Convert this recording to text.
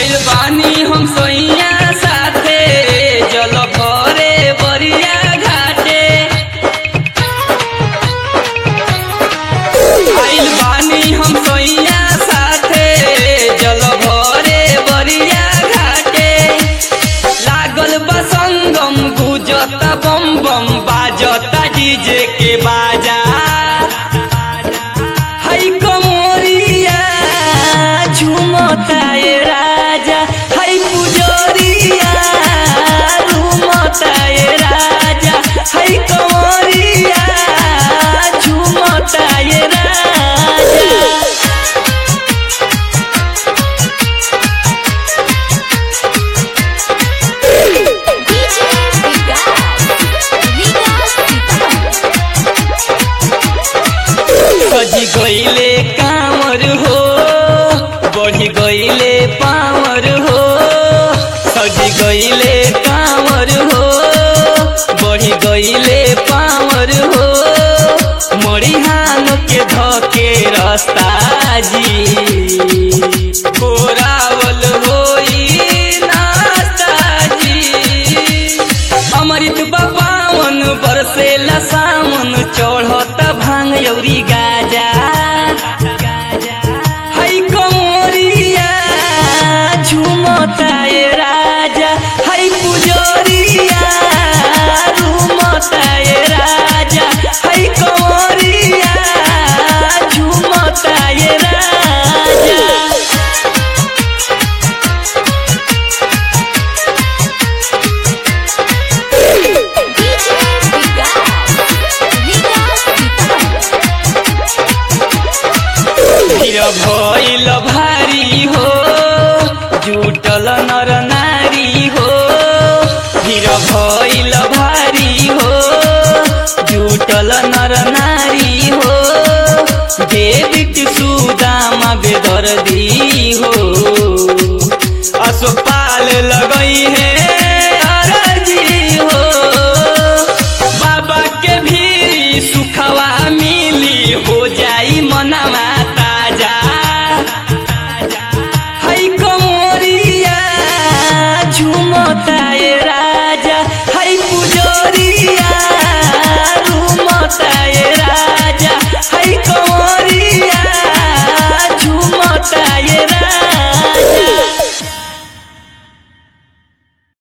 आइल बानी हम सैया साथे जल भरे बरिया घाटे। आइल बानी हम सैया साथे जल भरे बरिया घाटे। लागल बा संगम गुजता बम बम बाजता डीजे के बाजा। हई कमरिया झुमता ए राजा, हई पुजरिया झुमता ए राजा, हई कमरिया झुमता ए राजा। सजी गईले कांवर हो, बढ़ी गईले पावर हो। सजी गईले कांवर हो, बढ़ी गईले पावर हो। मरिहान के धके रास्ता जी, कोरावल होई नास्ता जी। अमृत पावन बरसेला सावन, चढ़ता भांग अउरी गाजा। हई कमरिया झुमता ए राजा, हई पुजरिया झुमता ए राजा, हई कमरिया झुमता ए राजा। भइल भारी हो, जुटल नर नारी हो। भीर भइल भारी हो, जुटल नर नारी हो। देवित सुदामा बेदर्दी